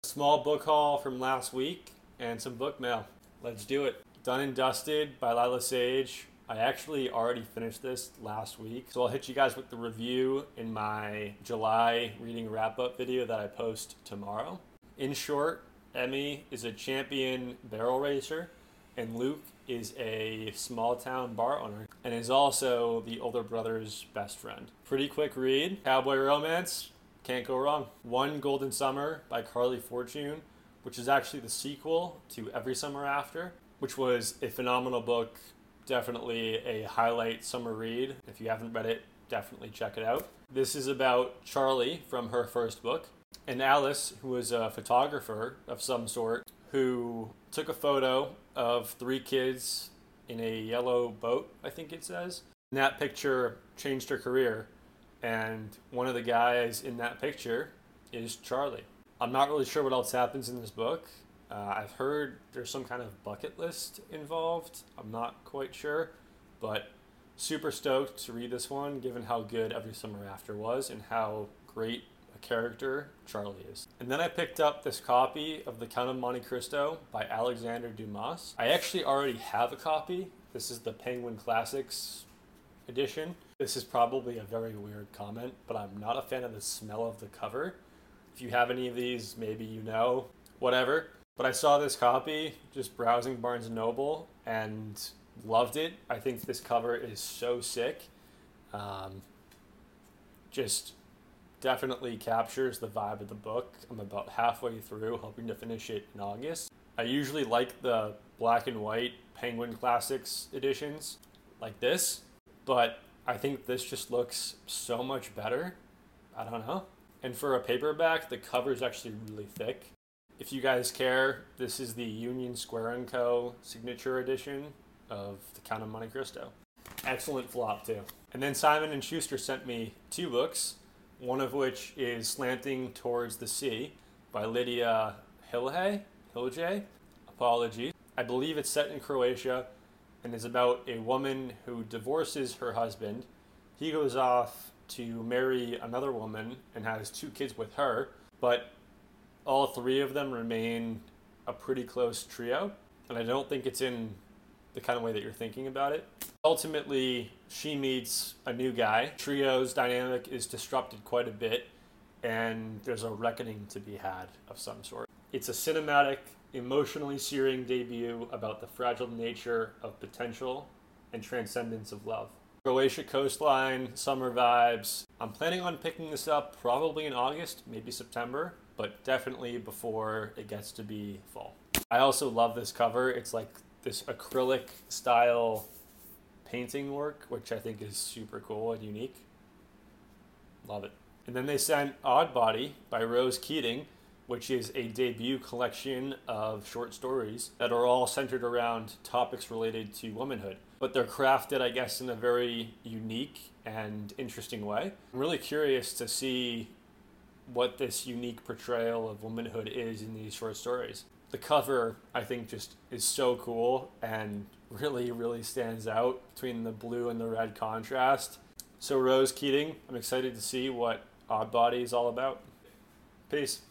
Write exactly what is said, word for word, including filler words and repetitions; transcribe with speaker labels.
Speaker 1: Small book haul from last week and some book mail. Let's do it. Done and Dusted by Lila Sage. I actually already finished this last week, so I'll hit you guys with the review in my July reading wrap-up video that I post tomorrow. In short, Emmy is a champion barrel racer, and Luke is a small-town bar owner, and is also the older brother's best friend. Pretty quick read. Cowboy romance. Can't go wrong. One Golden Summer by Carly Fortune, which is actually the sequel to Every Summer After, which was a phenomenal book. Definitely a highlight summer read. If you haven't read it, definitely check it out. This is about Charlie from her first book, and Alice, who was a photographer of some sort, who took a photo of three kids in a yellow boat, I think it says. And that picture changed her career. And one of the guys in that picture is Charlie. I'm not really sure what else happens in this book. Uh, I've heard there's some kind of bucket list involved. I'm not quite sure, but super stoked to read this one, given how good Every Summer After was and how great a character Charlie is. And then I picked up this copy of The Count of Monte Cristo by Alexander Dumas. I actually already have a copy. This is the Penguin Classics edition. This is probably a very weird comment, but I'm not a fan of the smell of the cover. If you have any of these, maybe you know, whatever. But I saw this copy just browsing Barnes and Noble and loved it. I think this cover is so sick. Um, just definitely captures the vibe of the book. I'm about halfway through, hoping to finish it in August. I usually like the black and white Penguin Classics editions like this, but I think this just looks so much better. I don't know. And for a paperback, the cover is actually really thick. If you guys care, this is the Union Square and Co. signature edition of The Count of Monte Cristo. Excellent flop too. And then Simon and Schuster sent me two books, one of which is Slanting Towards the Sea by Lydia Hilje. Hilje? Apologies. I believe it's set in Croatia and is about a woman who divorces her husband. He goes off to marry another woman and has two kids with her, but all three of them remain a pretty close trio, and I don't think it's in the kind of way that you're thinking about it. Ultimately, she meets a new guy. Trio's dynamic is disrupted quite a bit, and there's a reckoning to be had of some sort. It's a cinematic, emotionally searing debut about the fragile nature of potential and transcendence of love. Croatia coastline, summer vibes. I'm planning on picking this up probably in August, maybe September, but definitely before it gets to be fall. I also love this cover. It's like this acrylic style painting work, which I think is super cool and unique. Love it. And then they sent Odd Body by Rose Keating, which is a debut collection of short stories that are all centered around topics related to womanhood. But they're crafted, I guess, in a very unique and interesting way. I'm really curious to see what this unique portrayal of womanhood is in these short stories. The cover, I think, just is so cool and really, really stands out between the blue and the red contrast. So Rose Keating, I'm excited to see what Odd Body is all about. Peace.